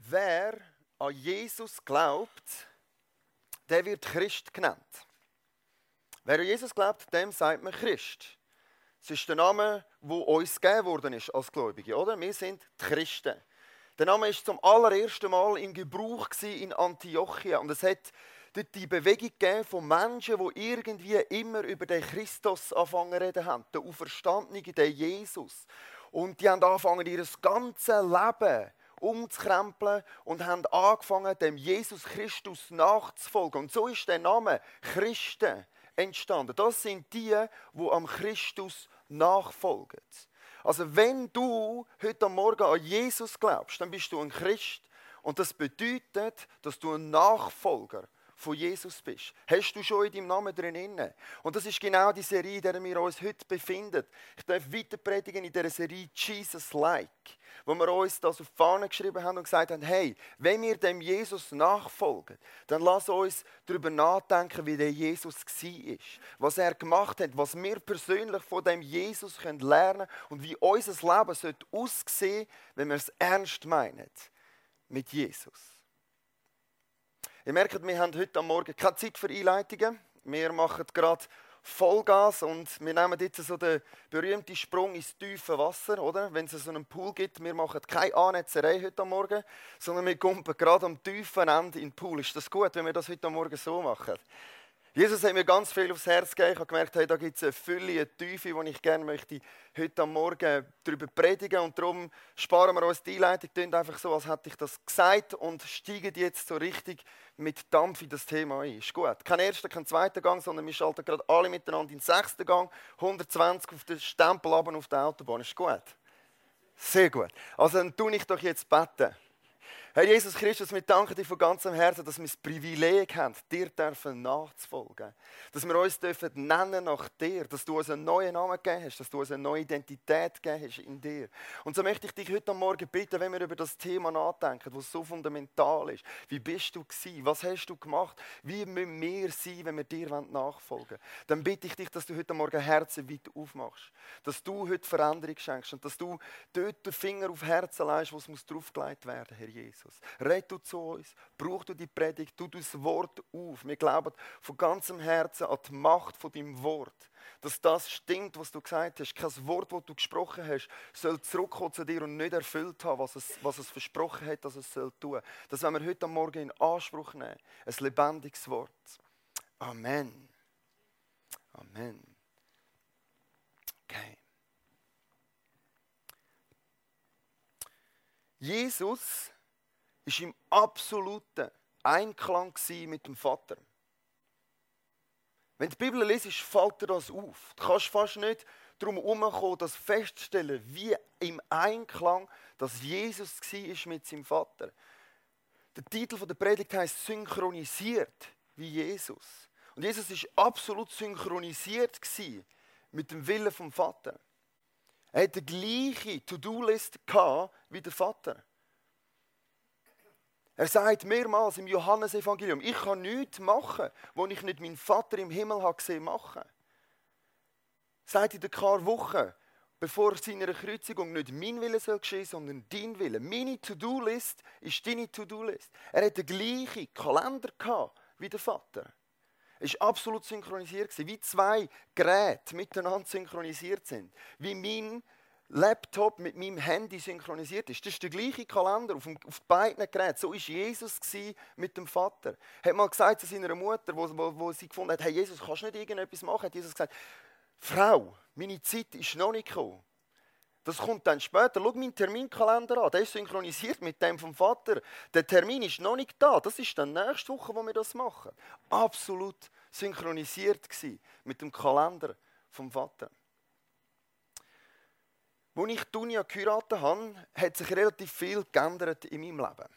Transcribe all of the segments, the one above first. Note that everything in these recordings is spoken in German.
Wer an Jesus glaubt, der wird Christ genannt. Wer an Jesus glaubt, dem sagt man Christ. Das ist der Name, der uns gegeben worden ist als Gläubige, oder? Wir sind die Christen. Der Name war zum allerersten Mal in Gebrauch in Antiochia. Und es hat dort die Bewegung gegeben von Menschen, die irgendwie immer über den Christus angefangen zu reden haben. Den Auferstandenen, den Jesus. Und die haben angefangen, ihr ganzes Leben umzukrempeln und haben angefangen, dem Jesus Christus nachzufolgen. Und so ist der Name Christen entstanden. Das sind die am Christus nachfolgen. Also wenn du heute Morgen an Jesus glaubst, dann bist du ein Christ. Und das bedeutet, dass du ein Nachfolger von Jesus bist. Hast du schon in deinem Namen drin? Und das ist genau die Serie, in der wir uns heute befinden. Ich darf weiter predigen in dieser Serie Jesus Like, wo wir uns das auf die Fahne geschrieben haben und gesagt haben, hey, wenn wir dem Jesus nachfolgen, dann lass uns darüber nachdenken, wie der Jesus war, was er gemacht hat, was wir persönlich von dem Jesus lernen können und wie unser Leben aussehen sollte, wenn wir es ernst meinen mit Jesus. Ihr merkt, wir haben heute Morgen keine Zeit für Einleitungen. Wir machen gerade Vollgas und wir nehmen jetzt so den berühmten Sprung ins tiefe Wasser, oder? Wenn es so einen Pool gibt, wir machen keine Annetzerei heute Morgen, sondern wir kumpen gerade am tiefen Ende in den Pool. Ist das gut, wenn wir das heute Morgen so machen? Jesus hat mir ganz viel aufs Herz gegeben. Ich habe gemerkt, hey, da gibt es eine Fülle, eine Tiefe, die ich gerne möchte heute Morgen darüber predigen. Und darum sparen wir uns die Einleitung. Tönt einfach so, als hätte ich das gesagt und steigen jetzt so richtig mit Dampf in das Thema ein. Ist gut. Kein erster, kein zweiter Gang, sondern wir schalten gerade alle miteinander in den 6. Gang. 120 auf den Stempel runter auf der Autobahn. Ist gut? Sehr gut. Also dann tue ich doch jetzt beten. Herr Jesus Christus, wir danken dir von ganzem Herzen, dass wir das Privileg haben, dir nachzufolgen. Dass wir uns nennen nach dir, dass du uns einen neuen Namen gegeben hast, dass du uns eine neue Identität gegeben hast in dir. Und so möchte ich dich heute Morgen bitten, wenn wir über das Thema nachdenken, das so fundamental ist. Wie bist du gewesen? Was hast du gemacht? Wie müssen wir sein, wenn wir dir nachfolgen wollen? Dann bitte ich dich, dass du heute Morgen Herzen weit aufmachst. Dass du heute Veränderung schenkst und dass du dort den Finger auf Herzen legst, wo es draufgelegt werden muss, Herr Jesus. Red du zu uns, brauch du die Predigt, tu das Wort auf. Wir glauben von ganzem Herzen an die Macht von deinem Wort. Dass das stimmt, was du gesagt hast. Kein Wort, das du gesprochen hast, soll zurückkommen zu dir und nicht erfüllt haben, was es versprochen hat, dass es tun soll. Das wollen wir heute Morgen in Anspruch nehmen. Ein lebendiges Wort. Amen. Amen. Okay. Jesus war im absoluten Einklang mit dem Vater. Wenn du die Bibel liest, fällt dir das auf. Du kannst fast nicht darum herumkommen, das festzustellen, wie im Einklang dass Jesus war mit seinem Vater. Der Titel der Predigt heisst «Synchronisiert wie Jesus». Und Jesus war absolut synchronisiert mit dem Willen vom Vater. Er hatte die gleiche To-Do-List wie der Vater. Er sagt mehrmals im Johannesevangelium, ich kann nichts machen, was ich nicht meinen Vater im Himmel gesehen machen. Sagt in der Karwoche, bevor seiner Kreuzigung nicht mein Wille soll geschehen, sondern dein Wille. Meine To-Do-List ist deine To-Do-List. Er hatte den gleichen Kalender wie der Vater. Er war absolut synchronisiert, wie zwei Geräte miteinander synchronisiert sind. Wie mein Laptop mit meinem Handy synchronisiert ist. Das ist der gleiche Kalender auf beiden Geräten. So war Jesus mit dem Vater. Er hat mal gesagt zu seiner Mutter, wo sie gefunden hat, hey Jesus, kannst du nicht irgendetwas machen? Hat Jesus gesagt, Frau, meine Zeit ist noch nicht gekommen. Das kommt dann später. Schau meinen Terminkalender an. Der ist synchronisiert mit dem vom Vater. Der Termin ist noch nicht da. Das ist dann nächste Woche, wo wir das machen. Absolut synchronisiert mit dem Kalender vom Vater. Als ich Dunja geheiratet habe, hat sich relativ viel geändert in meinem Leben.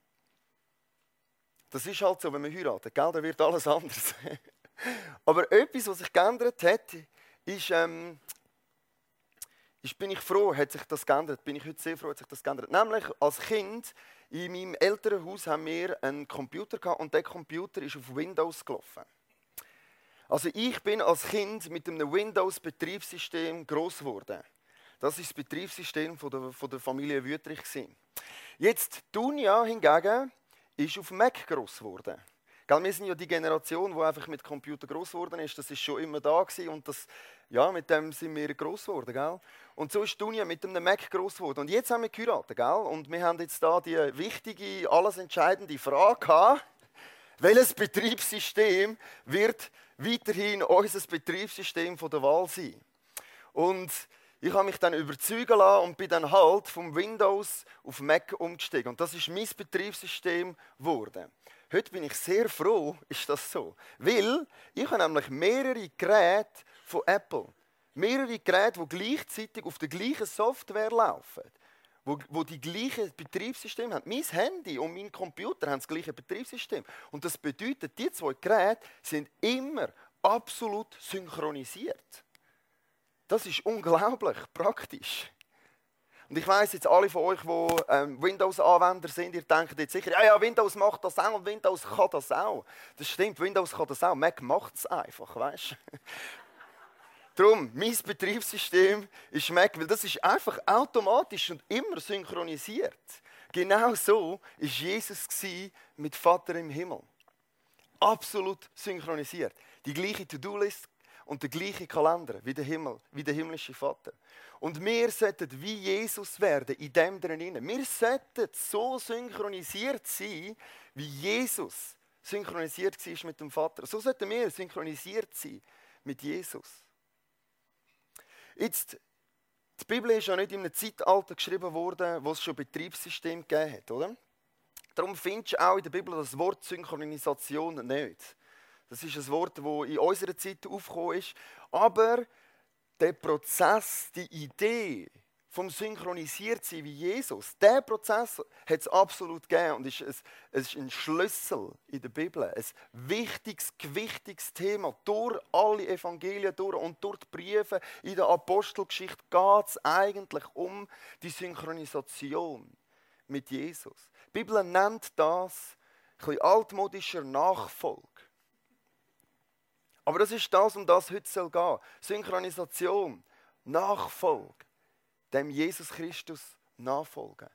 Das ist halt so, wenn man heiratet, gell? Da wird alles anders. Aber etwas, was sich geändert hat, ist, bin ich froh, hat sich das geändert. Bin ich heute sehr froh, hat sich das geändert. Nämlich als Kind in meinem Elternhaus haben wir einen Computer gehabt und der Computer ist auf Windows gelaufen. Also ich bin als Kind mit einem Windows-Betriebssystem gross geworden. Das ist das Betriebssystem von der Familie Wüthrich. Jetzt, Dunja hingegen ist auf Mac gross geworden. Wir sind ja die Generation, die einfach mit Computer gross geworden ist. Das ist schon immer da gewesen und mit dem sind wir gross geworden. Gell? Und so ist Dunja mit einem Mac gross geworden. Und jetzt haben wir geheiratet. Gell? Und wir haben jetzt da die wichtige, alles entscheidende Frage gehabt. Welches Betriebssystem wird weiterhin unser Betriebssystem von der Wahl sein? Und ich habe mich dann überzeugen lassen und bin dann halt vom Windows auf Mac umgestiegen. Und das ist mein Betriebssystem geworden. Heute bin ich sehr froh, ist das so. Weil ich habe nämlich mehrere Geräte von Apple. Mehrere Geräte, die gleichzeitig auf der gleichen Software laufen. Wo die gleichen Betriebssysteme haben. Mein Handy und mein Computer haben das gleiche Betriebssystem. Und das bedeutet, die zwei Geräte sind immer absolut synchronisiert. Das ist unglaublich praktisch. Und ich weiss jetzt, alle von euch, die Windows-Anwender sind, ihr denkt jetzt sicher, ja, Windows macht das auch und Windows kann das auch. Das stimmt, Windows kann das auch, Mac macht es einfach, weißt du? Darum, mein Betriebssystem ist Mac, weil das ist einfach automatisch und immer synchronisiert. Genau so war Jesus mit Vater im Himmel. Absolut synchronisiert. Die gleiche To-Do-List und der gleiche Kalender wie der himmlische Vater. Und wir sollten wie Jesus werden, in dem drinnen. Wir sollten so synchronisiert sein, wie Jesus synchronisiert war mit dem Vater. So sollten wir synchronisiert sein mit Jesus. Jetzt, die Bibel ist ja nicht in einem Zeitalter geschrieben worden, wo es schon Betriebssystem gegeben hat, oder? Darum findest du auch in der Bibel das Wort Synchronisation nicht. Das ist ein Wort, das in unserer Zeit aufgekommen ist. Aber der Prozess, die Idee vom Synchronisiertsein wie Jesus, der Prozess hat es absolut gegeben und es ist ein Schlüssel in der Bibel. Ein gewichtiges Thema. Durch alle Evangelien durch und durch die Briefe in der Apostelgeschichte geht es eigentlich um die Synchronisation mit Jesus. Die Bibel nennt das ein bisschen altmodischer Nachfolge. Aber das ist das, um das heute soll gehen. Synchronisation, Nachfolge, dem Jesus Christus nachfolgen.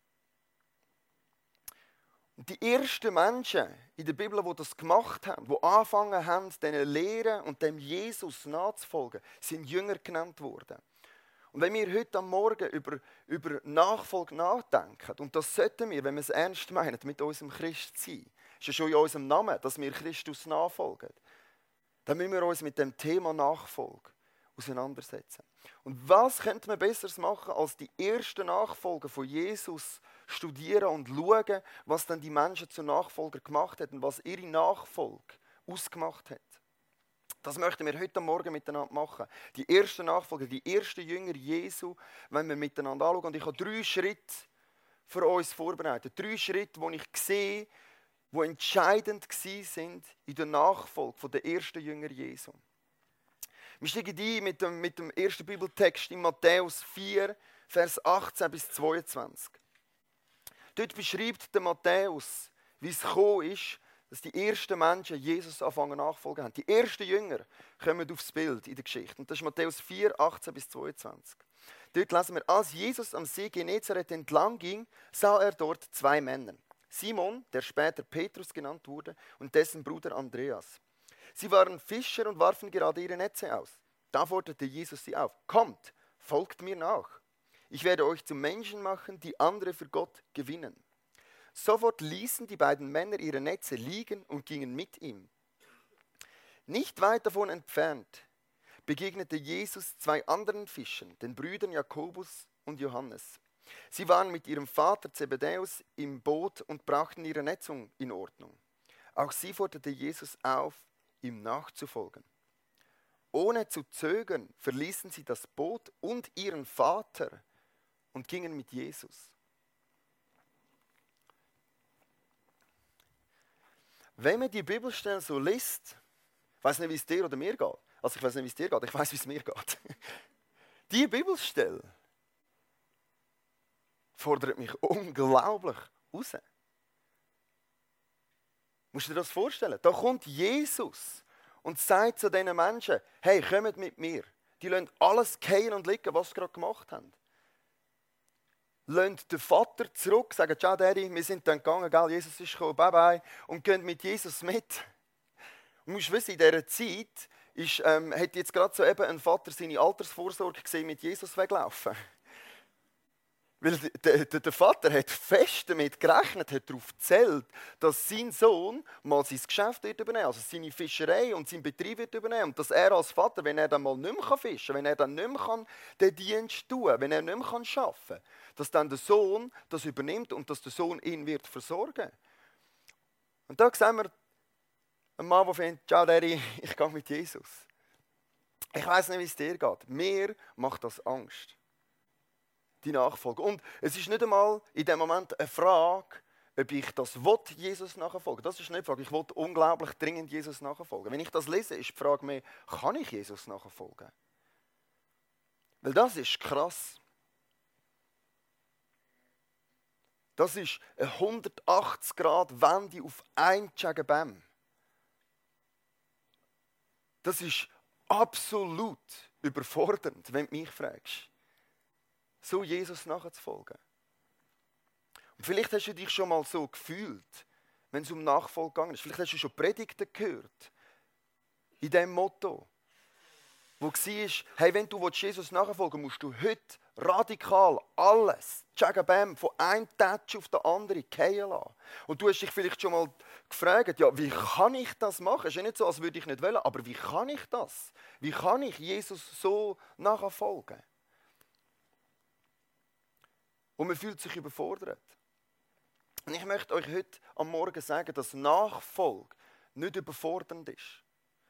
Und die ersten Menschen in der Bibel, die das gemacht haben, die angefangen haben, diesen Lehren und dem Jesus nachzufolgen, sind Jünger genannt worden. Und wenn wir heute am Morgen über Nachfolge nachdenken, und das sollten wir, wenn wir es ernst meinen mit unserem Christsein, ist ja schon in unserem Namen, dass wir Christus nachfolgen, dann müssen wir uns mit dem Thema Nachfolge auseinandersetzen. Und was könnte man Besseres machen, als die ersten Nachfolger von Jesus studieren und schauen, was dann die Menschen zu Nachfolger gemacht haben und was ihre Nachfolge ausgemacht hat. Das möchten wir heute Morgen miteinander machen. Die ersten Nachfolger, die ersten Jünger Jesu, wenn wir miteinander anschauen. Und ich habe 3 Schritte für uns vorbereitet. 3 Schritte, die ich sehe, die entscheidend waren in der Nachfolge der ersten Jünger Jesu. Wir steigen ein mit dem ersten Bibeltext in Matthäus 4, Vers 18 bis 22. Dort beschreibt der Matthäus, wie es gekommen ist, dass die ersten Menschen Jesus anfangen nachfolgen haben. Die ersten Jünger kommen aufs Bild in der Geschichte. Und das ist Matthäus 4, 18 bis 22. Dort lesen wir, als Jesus am See Genezareth entlang ging, sah er dort 2 Männer. Simon, der später Petrus genannt wurde, und dessen Bruder Andreas. Sie waren Fischer und warfen gerade ihre Netze aus. Da forderte Jesus sie auf. Kommt, folgt mir nach. Ich werde euch zu Menschen machen, die andere für Gott gewinnen. Sofort ließen die beiden Männer ihre Netze liegen und gingen mit ihm. Nicht weit davon entfernt begegnete Jesus 2 anderen Fischern, den Brüdern Jakobus und Johannes. Sie waren mit ihrem Vater Zebedäus im Boot und brachten ihre Netze in Ordnung. Auch sie forderte Jesus auf, ihm nachzufolgen. Ohne zu zögern verließen sie das Boot und ihren Vater und gingen mit Jesus. Wenn man die Bibelstelle so liest, ich weiß nicht, wie es dir oder mir geht. Also ich weiß nicht, wie es dir geht, ich weiß, wie es mir geht. Die Bibelstelle fordert mich unglaublich raus. Musst du dir das vorstellen? Da kommt Jesus und sagt zu diesen Menschen, hey, kommt mit mir. Die lassen alles fallen und liegen, was sie gerade gemacht haben. Lassen den Vater zurück, sagen, ciao Daddy, wir sind dann gegangen, gell, Jesus ist gekommen, bye bye, und gehen mit Jesus mit. Du musst wissen, in dieser Zeit hat jetzt gerade so eben ein Vater seine Altersvorsorge gesehen, mit Jesus weglaufen. Weil der Vater hat fest damit gerechnet, hat darauf gezählt, dass sein Sohn mal sein Geschäft wird übernehmen, also seine Fischerei und sein Betrieb wird übernehmen. Und dass er als Vater, wenn er dann mal nicht mehr fischen kann, wenn er dann nicht mehr den Dienst tun kann, wenn er nicht mehr arbeiten kann, dass dann der Sohn das übernimmt und dass der Sohn ihn wird versorgen. Und da sehen wir einen Mann, der findet, ciao Daddy, ich gehe mit Jesus. Ich weiss nicht, wie es dir geht. Mir macht das Angst. Die Nachfolge. Und es ist nicht einmal in dem Moment eine Frage, ob ich das will, Jesus nachfolgen. Das ist nicht die Frage. Ich will unglaublich dringend Jesus nachfolgen. Wenn ich das lese, ist die Frage mehr, kann ich Jesus nachfolgen? Weil das ist krass. Das ist eine 180-Grad-Wende auf ein Tschagabam. Das ist absolut überfordernd, wenn du mich fragst. So Jesus nachzufolgen. Und vielleicht hast du dich schon mal so gefühlt, wenn es um Nachfolge gegangen ist. Vielleicht hast du schon Predigten gehört. In diesem Motto. Wo war, hey, wenn du Jesus nachfolgen willst, musst du heute radikal alles, tschagabam, von einem Touch auf den anderen fallen lassen. Und du hast dich vielleicht schon mal gefragt, ja, wie kann ich das machen? Es ist ja nicht so, als würde ich nicht wollen, aber wie kann ich das? Wie kann ich Jesus so nachfolgen? Und man fühlt sich überfordert. Und ich möchte euch heute am Morgen sagen, dass Nachfolge nicht überfordernd ist.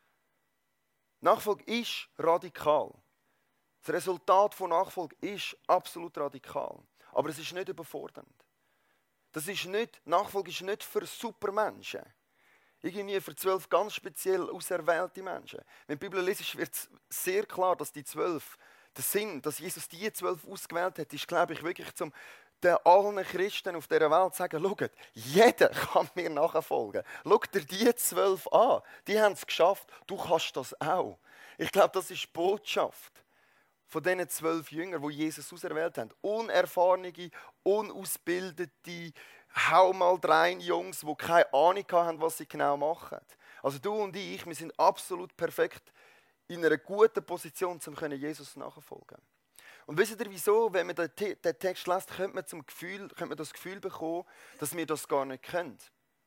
Nachfolge ist radikal. Das Resultat von Nachfolge ist absolut radikal. Aber es ist nicht überfordernd. Nachfolge ist nicht für Supermenschen. Irgendwie für 12 ganz speziell auserwählte Menschen. Wenn die Bibel liest, wird es sehr klar, dass die 12, der Sinn, dass Jesus die 12 ausgewählt hat, ist, glaube ich, wirklich zum allen Christen auf dieser Welt zu sagen, schaut, jeder kann mir nachfolgen. Schau dir die 12 an. Die haben es geschafft. Du kannst das auch. Ich glaube, das ist die Botschaft von diesen 12 Jüngern, die Jesus auserwählt haben. Unerfahrene, unausgebildete, hau mal rein Jungs, die keine Ahnung haben, was sie genau machen. Also du und ich, wir sind absolut perfekt in einer guten Position, um Jesus nachfolgen. Und wisst ihr wieso? Wenn man den Text liest, könnte man das Gefühl bekommen, dass wir das gar nicht können.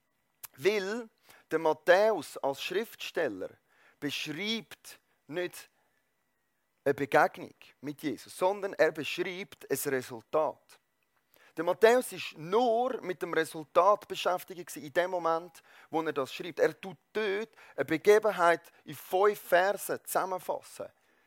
Weil der Matthäus als Schriftsteller beschreibt nicht eine Begegnung mit Jesus, sondern er beschreibt ein Resultat. Der Matthäus war nur mit dem Resultat beschäftigt in dem Moment, wo er das schreibt. Er tut dort eine Begebenheit in 5 Versen zusammenfassen.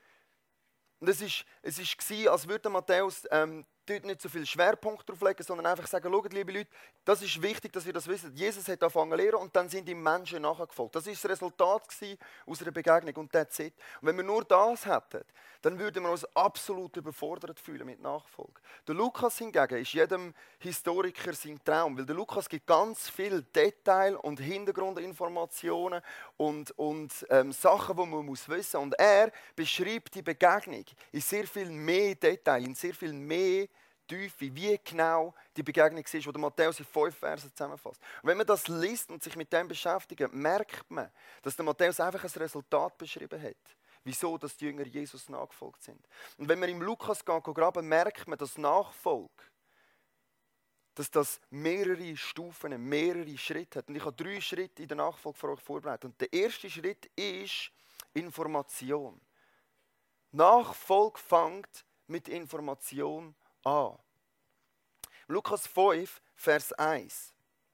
Und es war, als würde Matthäus dort nicht so viel Schwerpunkt drauf legen, sondern einfach sagen, schaut, liebe Leute, das ist wichtig, dass ihr das wisst. Jesus hat angefangen zu lehren und dann sind ihm Menschen nachgefolgt. Das war das Resultat aus einer Begegnung und that's it. Und wenn wir nur das hätten, dann würden wir uns absolut überfordert fühlen mit Nachfolge. Der Lukas hingegen ist jedem Historiker sein Traum, weil der Lukas gibt ganz viele Details und Hintergrundinformationen und Sachen, die man wissen muss. Und er beschreibt die Begegnung in sehr viel mehr Detail, in sehr viel mehr Tiefe, wie genau die Begegnung ist, die der Matthäus in 5 Versen zusammenfasst. Und wenn man das liest und sich mit dem beschäftigt, merkt man, dass der Matthäus einfach ein Resultat beschrieben hat. Wieso, dass die Jünger Jesus nachgefolgt sind. Und wenn man im Lukas graben, merkt man, dass Nachfolge, dass das mehrere Stufen, mehrere Schritte hat. Und ich habe 3 Schritte in der Nachfolge für euch vorbereitet. Und der erste Schritt ist Information. Nachfolge fängt mit Information an. Lukas 5, Vers 1.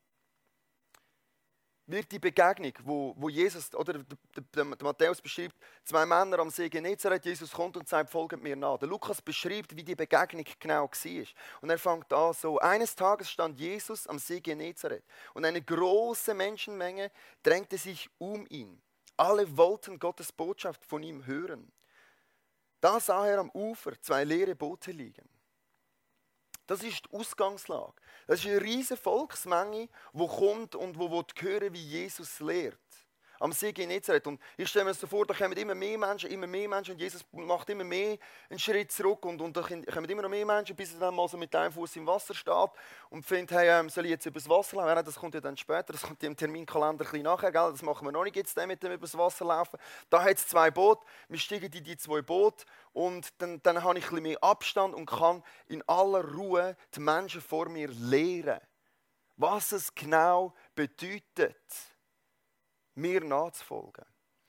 Wird die Begegnung, wo Jesus, oder der Matthäus beschreibt, 2 Männer am See Genezareth, Jesus kommt und sagt, folgt mir nach. Der Lukas beschreibt, wie die Begegnung genau war. Und er fängt an so, eines Tages stand Jesus am See Genezareth und eine große Menschenmenge drängte sich um ihn. Alle wollten Gottes Botschaft von ihm hören. Da sah er am Ufer 2 leere Boote liegen. Das ist die Ausgangslage. Das ist eine riesige Volksmenge, die kommt und die hören, wie Jesus lehrt. am See Genezareth. Und ich stelle mir so vor, da kommen immer mehr Menschen und Jesus macht immer mehr einen Schritt zurück und da kommen immer noch mehr Menschen, bis er dann mal so mit einem Fuß im Wasser steht und findet, hey, soll ich jetzt übers Wasser laufen? Ja, das kommt ja dann später, das kommt im Terminkalender ein bisschen nachher, gell? Das machen wir noch nicht jetzt mit dem übers Wasser laufen. Da hat es 2 Boote, wir steigen in die 2 Boote und dann habe ich ein bisschen mehr Abstand und kann in aller Ruhe die Menschen vor mir lehren, was es genau bedeutet, mir nachzufolgen.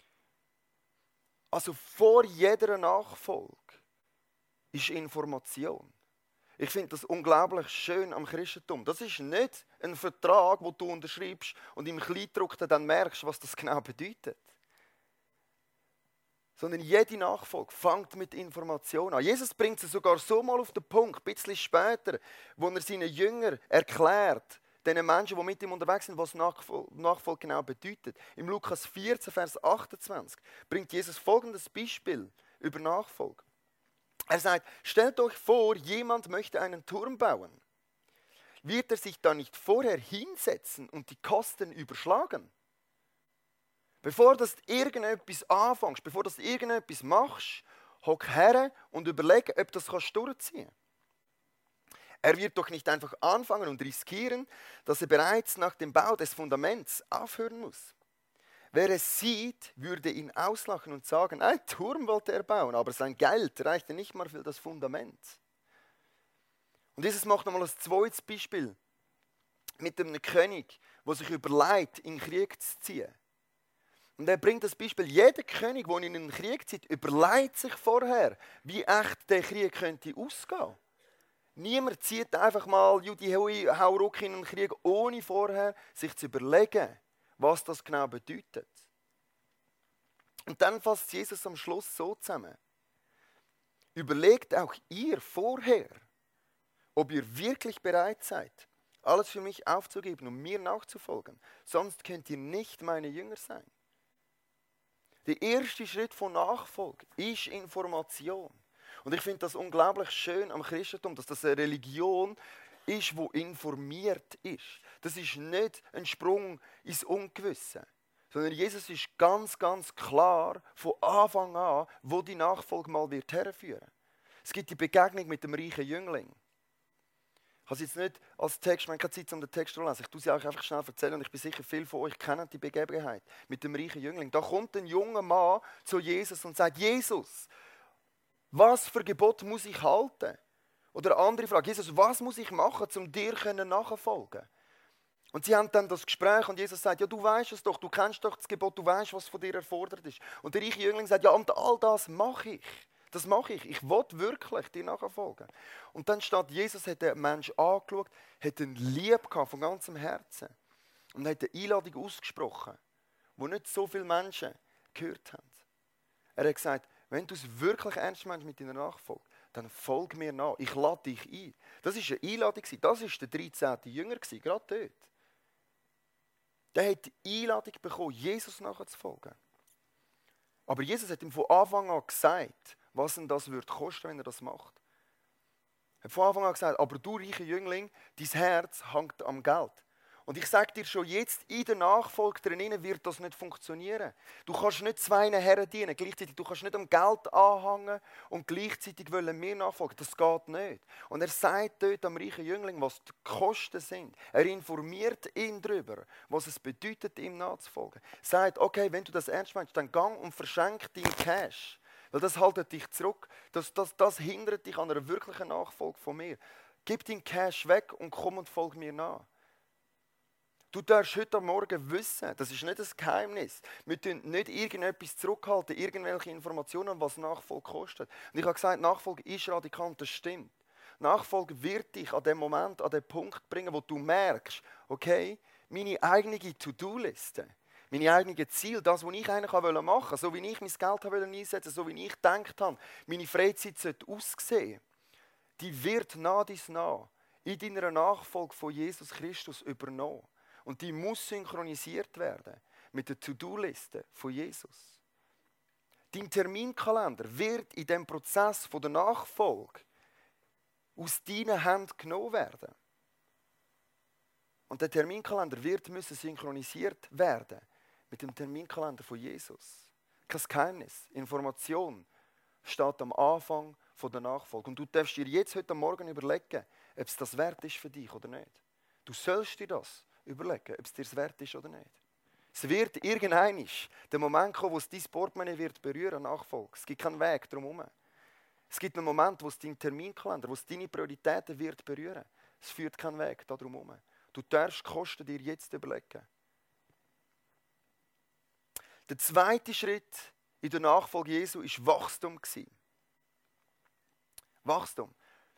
Also vor jeder Nachfolge ist Information. Ich finde das unglaublich schön am Christentum. Das ist nicht ein Vertrag, den du unterschreibst und im Kleindruckten dann merkst, was das genau bedeutet. Sondern jede Nachfolge fängt mit Information an. Jesus bringt es sogar so mal auf den Punkt, ein bisschen später, wo er seinen Jüngern erklärt, den Menschen, die mit ihm unterwegs sind, was Nachfolge genau bedeutet. Im Lukas 14, Vers 28 bringt Jesus folgendes Beispiel über Nachfolge. Er sagt, stellt euch vor, jemand möchte einen Turm bauen. Wird er sich da nicht vorher hinsetzen und die Kosten überschlagen? Bevor du irgendetwas anfängst, bevor du irgendetwas machst, hock her und überleg, ob du das durchziehen kannst. Er wird doch nicht einfach anfangen und riskieren, dass er bereits nach dem Bau des Fundaments aufhören muss. Wer es sieht, würde ihn auslachen und sagen, ein Turm wollte er bauen, aber sein Geld reichte nicht mal für das Fundament. Und Jesus macht nochmal ein zweites Beispiel mit einem König, der sich überlegt, in den Krieg zu ziehen. Und er bringt das Beispiel, jeder König, der in einen Krieg zieht, überlegt sich vorher, wie echt der Krieg könnte ausgehen. Niemand zieht einfach mal Judy hau ruck in einen Krieg, ohne vorher sich zu überlegen, was das genau bedeutet. Und dann fasst Jesus am Schluss so zusammen. Überlegt auch ihr vorher, ob ihr wirklich bereit seid, alles für mich aufzugeben, um mir nachzufolgen. Sonst könnt ihr nicht meine Jünger sein. Der erste Schritt von Nachfolge ist Information. Und ich finde das unglaublich schön am Christentum, dass das eine Religion ist, die informiert ist. Das ist nicht ein Sprung ins Ungewisse, sondern Jesus ist ganz, ganz klar von Anfang an, wo die Nachfolge mal wird herführen. Es gibt die Begegnung mit dem reichen Jüngling. Ich habe es jetzt nicht als Text, ich habe keine Zeit, um den Text zu lesen. Ich tue sie euch einfach schnell erzählen und ich bin sicher, viele von euch kennen die Begebenheit mit dem reichen Jüngling. Da kommt ein junger Mann zu Jesus und sagt, Jesus, was für Gebot muss ich halten? Oder eine andere Frage, Jesus, was muss ich machen, um dir nachfolgen? Und sie haben dann das Gespräch und Jesus sagt, ja, du weißt es doch, du kennst doch das Gebot, du weißt, was von dir erfordert ist. Und der reiche Jüngling sagt, ja, und all das mache ich. Das mache ich. Ich will wirklich dir nachfolgen. Und dann steht, Jesus hat den Menschen angeschaut, hat ihn lieb gehabt von ganzem Herzen und hat eine Einladung ausgesprochen, die nicht so viele Menschen gehört haben. Er hat gesagt, wenn du es wirklich ernst meinst mit deiner Nachfolge, dann folg mir nach. Ich lade dich ein. Das war eine Einladung. Das war der 13. Jünger, gerade dort. Der hat die Einladung bekommen, Jesus nachzufolgen. Aber Jesus hat ihm von Anfang an gesagt, was ihm das würde kosten, wenn er das macht. Er hat von Anfang an gesagt, aber du, reicher Jüngling, dein Herz hängt am Geld. Und ich sage dir schon jetzt, in der Nachfolge drinnen wird das nicht funktionieren. Du kannst nicht 2 Herren dienen, gleichzeitig, du kannst nicht am Geld anhängen und gleichzeitig wollen mir nachfolgen. Das geht nicht. Und er sagt dort am reichen Jüngling, was die Kosten sind. Er informiert ihn darüber, was es bedeutet, ihm nachzufolgen. Er sagt, okay, wenn du das ernst meinst, dann gang und verschenk dein Cash. Weil das haltet dich zurück. Das hindert dich an einer wirklichen Nachfolge von mir. Gib dein Cash weg und komm und folg mir nach. Du darfst heute Morgen wissen, das ist nicht ein Geheimnis. Wir dürfen nicht irgendetwas zurückhalten, irgendwelche Informationen, was Nachfolge kostet. Und ich habe gesagt, Nachfolge ist radikal und das stimmt. Nachfolge wird dich an dem Moment, an den Punkt bringen, wo du merkst, okay, meine eigene To-Do-Liste, meine eigenen Ziele, das, was ich eigentlich machen wollte, so wie ich mein Geld einsetzen wollte, so wie ich gedacht habe, meine Freizeit sollte aussehen, die wird nach dies nach in deiner Nachfolge von Jesus Christus übernommen. Und die muss synchronisiert werden mit der To-Do-Liste von Jesus. Dein Terminkalender wird in dem Prozess von der Nachfolge aus deinen Händen genommen werden. Und der Terminkalender wird synchronisiert werden mit dem Terminkalender von Jesus. Kein Geheimnis. Information steht am Anfang der Nachfolge. Und du darfst dir jetzt heute Morgen überlegen, ob es das wert ist für dich oder nicht. Du sollst dir das überlegen, ob es dir das wert ist oder nicht. Es wird irgendwann der Moment kommen, wo es dein Portemonnaie wird berühren, Nachfolge. Es gibt keinen Weg drumherum. Es gibt einen Moment, wo es deinen Terminkalender, wo es deine Prioritäten wird berühren. Es führt keinen Weg da drumherum. Du darfst die Kosten dir jetzt überlegen. Der zweite Schritt in der Nachfolge Jesu war Wachstum. Wachstum.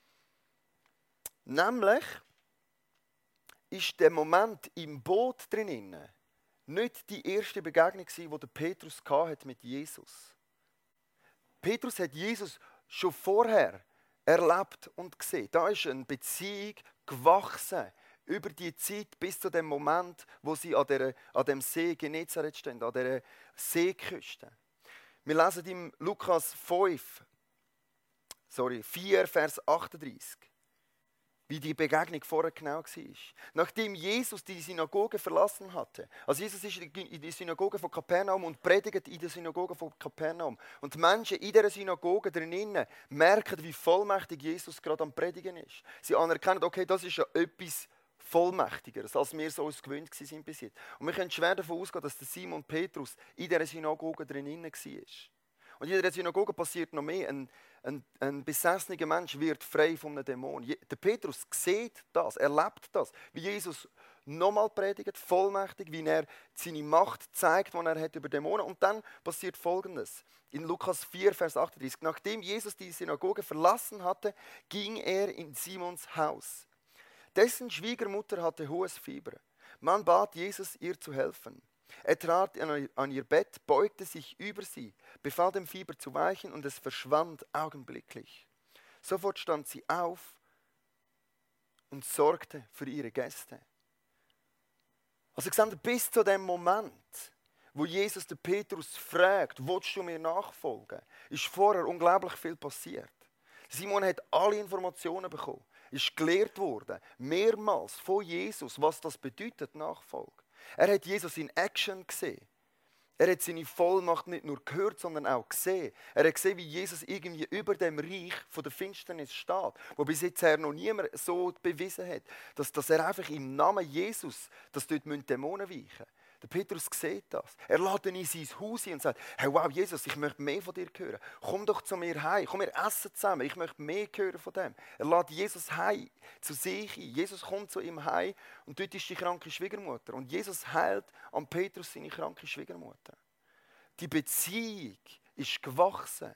Nämlich ist der Moment im Boot drinnen nicht die erste Begegnung, die Petrus mit Jesus. Petrus hat Jesus schon vorher erlebt und gesehen. Da ist eine Beziehung gewachsen über die Zeit bis zu dem Moment, wo sie an dem See Genezareth stehen, an dieser Seeküste. Wir lesen im Lukas 4, Vers 38. Wie die Begegnung vorher genau war. Nachdem Jesus die Synagoge verlassen hatte. Also Jesus ist in die Synagoge von Kapernaum und predigt in der Synagoge von Kapernaum. Und die Menschen in dieser Synagoge drinnen merken, wie vollmächtig Jesus gerade am Predigen ist. Sie anerkennen, okay, das ist ja etwas Vollmächtigeres, als wir so uns gewöhnt waren bis jetzt. Und wir können schwer davon ausgehen, dass der Simon Petrus in dieser Synagoge drinnen war. Und in dieser Synagoge passiert noch mehr. Ein besessener Mensch wird frei von einem Dämon. Der Petrus sieht das, erlebt das, wie Jesus nochmal predigt, vollmächtig, wie er seine Macht zeigt, die er hat über Dämonen. Und dann passiert Folgendes. In Lukas 4, Vers 38. Nachdem Jesus die Synagoge verlassen hatte, ging er in Simons Haus. Dessen Schwiegermutter hatte hohes Fieber. Man bat Jesus, ihr zu helfen. Er trat an ihr Bett, beugte sich über sie, befahl dem Fieber zu weichen und es verschwand augenblicklich. Sofort stand sie auf und sorgte für ihre Gäste. Also bis zu dem Moment, wo Jesus den Petrus fragt, willst du mir nachfolgen, ist vorher unglaublich viel passiert. Simon hat alle Informationen bekommen, ist gelehrt worden, mehrmals von Jesus, was das bedeutet, Nachfolge. Er hat Jesus in Action gesehen. Er hat seine Vollmacht nicht nur gehört, sondern auch gesehen. Er hat gesehen, wie Jesus irgendwie über dem Reich von der Finsternis steht, wo bis jetzt noch niemand so bewiesen hat, dass er einfach im Namen Jesus, dass dort Dämonen weichen müssen. Der Petrus sieht das. Er lädt ihn in sein Haus und sagt, hey, wow, Jesus, ich möchte mehr von dir hören. Komm doch zu mir heim, komm, wir essen zusammen, ich möchte mehr hören von dem. Er lädt Jesus heim zu sich ein. Jesus kommt zu ihm heim und dort ist die kranke Schwiegermutter. Und Jesus heilt an Petrus seine kranke Schwiegermutter. Die Beziehung ist gewachsen.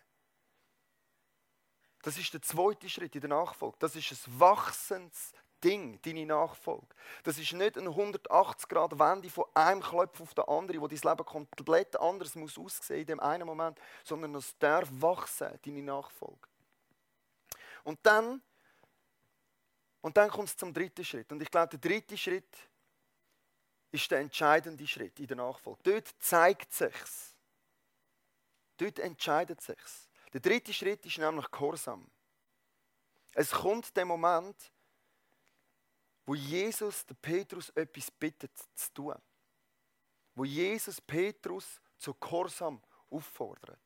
Das ist der zweite Schritt in der Nachfolge. Das ist ein wachsendes Ding, deine Nachfolge. Das ist nicht eine 180-Grad-Wende von einem Klopf auf den anderen, wo dein Leben komplett anders muss aussehen in dem einen Moment, sondern es darf wachsen, deine Nachfolge. Und dann kommt es zum dritten Schritt. Und ich glaube, der dritte Schritt ist der entscheidende Schritt in der Nachfolge. Dort zeigt es sich. Dort entscheidet es sich. Der dritte Schritt ist nämlich Gehorsam. Es kommt der Moment, wo Jesus den Petrus etwas bittet zu tun. Wo Jesus Petrus zu Gehorsam auffordert.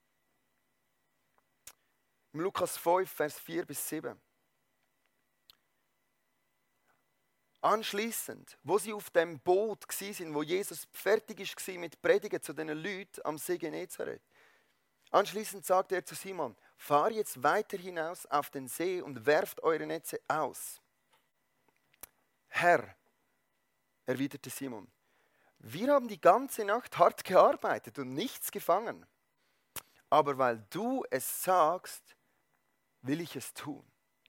Im Lukas 5, Vers 4 bis 7. Anschliessend, wo sie auf dem Boot waren, wo Jesus fertig war mit Predigen zu diesen Leuten am See Genezareth. Anschließend sagte er zu Simon, fahr jetzt weiter hinaus auf den See und werft eure Netze aus. Herr, erwiderte Simon, wir haben die ganze Nacht hart gearbeitet und nichts gefangen. Aber weil du es sagst, will ich es tun.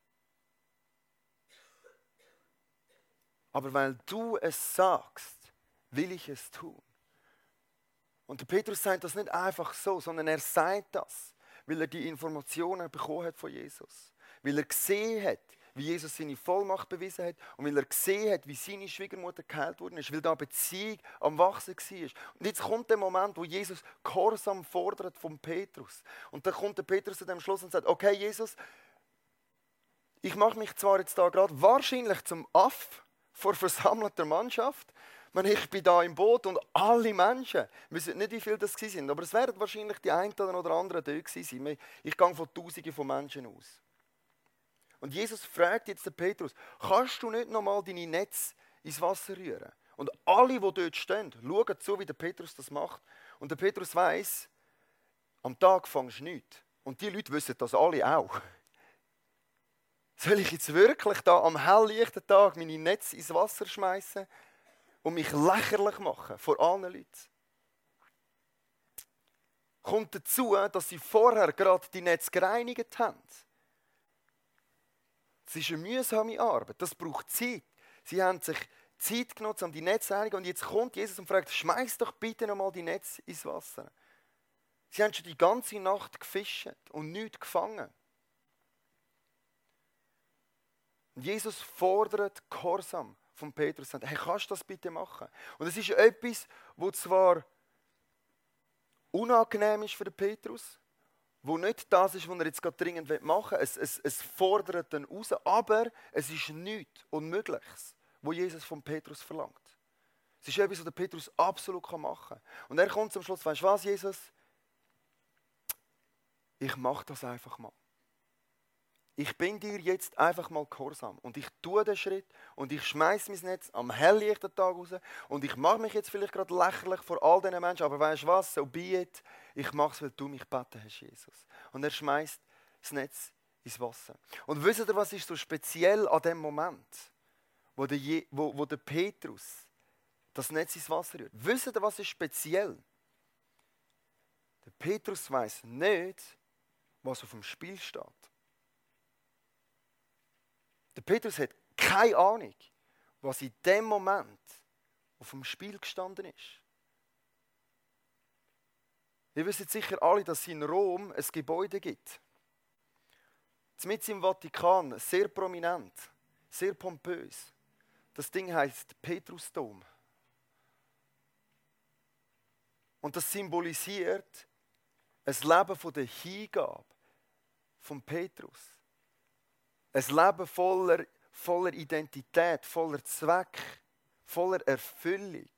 Aber weil du es sagst, will ich es tun. Und der Petrus sagt das nicht einfach so, sondern er sagt das, weil er die Informationen bekommen hat von Jesus. Weil er gesehen hat, wie Jesus seine Vollmacht bewiesen hat und weil er gesehen hat, wie seine Schwiegermutter geheilt worden ist, weil da eine Beziehung am Wachsen war. Und jetzt kommt der Moment, wo Jesus Gehorsam fordert von Petrus. Und dann kommt der Petrus zu dem Schluss und sagt, okay Jesus, ich mache mich zwar jetzt da gerade wahrscheinlich zum Aff vor versammelter Mannschaft. Ich bin da im Boot und alle Menschen, wir wissen nicht, wie viele das waren, aber es werden wahrscheinlich die einen oder anderen dort gewesen sein. Ich gehe von Tausenden von Menschen aus. Und Jesus fragt jetzt den Petrus, kannst du nicht nochmal deine Netze ins Wasser rühren? Und alle, die dort stehen, schauen zu, wie der Petrus das macht. Und der Petrus weiss, am Tag fängst du nichts. Und die Leute wissen das alle auch. Soll ich jetzt wirklich da am helllichten Tag meine Netze ins Wasser schmeißen und mich lächerlich machen vor allen Leuten? Kommt dazu, dass sie vorher gerade die Netze gereinigt haben. Es ist eine mühsame Arbeit, das braucht Zeit. Sie haben sich Zeit genutzt, um die Netze zu reinigen. Und jetzt kommt Jesus und fragt, schmeiß doch bitte nochmal die Netze ins Wasser. Sie haben schon die ganze Nacht gefischt und nichts gefangen. Und Jesus fordert Gehorsam von Petrus. Hey, kannst du das bitte machen? Und es ist etwas, das zwar unangenehm ist für den Petrus, wo nicht das ist, was er jetzt gerade dringend machen will. Es fordert ihn raus, aber es ist nichts Unmögliches, was Jesus von Petrus verlangt. Es ist etwas, was der Petrus absolut machen kann. Und er kommt zum Schluss, weißt du was, Jesus? Ich mache das einfach mal. Ich bin dir jetzt einfach mal gehorsam. Und ich tue den Schritt und ich schmeiße mein Netz am helllichten Tag raus. Und ich mache mich jetzt vielleicht gerade lächerlich vor all diesen Menschen, aber weißt du was, so be it. Ich mache es, weil du mich gebeten hast, Jesus. Und er schmeißt das Netz ins Wasser. Und wisst ihr, was ist so speziell an dem Moment, wo der Petrus das Netz ins Wasser rührt? Wisst ihr, was ist speziell? Der Petrus weiß nicht, was auf dem Spiel steht. Der Petrus hat keine Ahnung, was in dem Moment auf dem Spiel gestanden ist. Ihr wisst sicher alle, dass es in Rom ein Gebäude gibt. Mitten im Vatikan, sehr prominent, sehr pompös. Das Ding heisst Petrusdom. Und das symbolisiert ein Leben von der Hingabe von Petrus. Ein Leben voller Identität, voller Zweck, voller Erfüllung,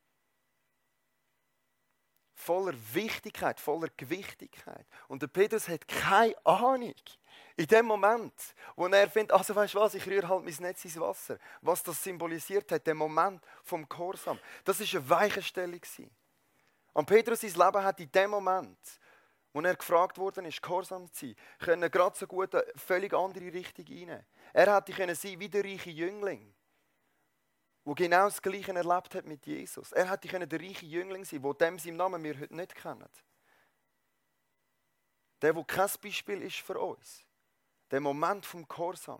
voller Wichtigkeit, voller Gewichtigkeit. Und der Petrus hat keine Ahnung, in dem Moment, wo er findet, also weißt du was, ich rühre halt mein Netz ins Wasser, was das symbolisiert hat, der Moment vom Gehorsam. Das war eine Weichenstellung. Und Petrus sein Leben hat in dem Moment, wo er gefragt worden ist, gehorsam zu sein, können gerade so gut eine völlig andere Richtung rein. Er hätte können sein wie der reiche Jüngling, der genau das Gleiche erlebt hat mit Jesus. Er hätte können der reiche Jüngling sein, der dem seinen Namen wir heute nicht kennen. Der kein Beispiel ist für uns. Der Moment vom Gehorsam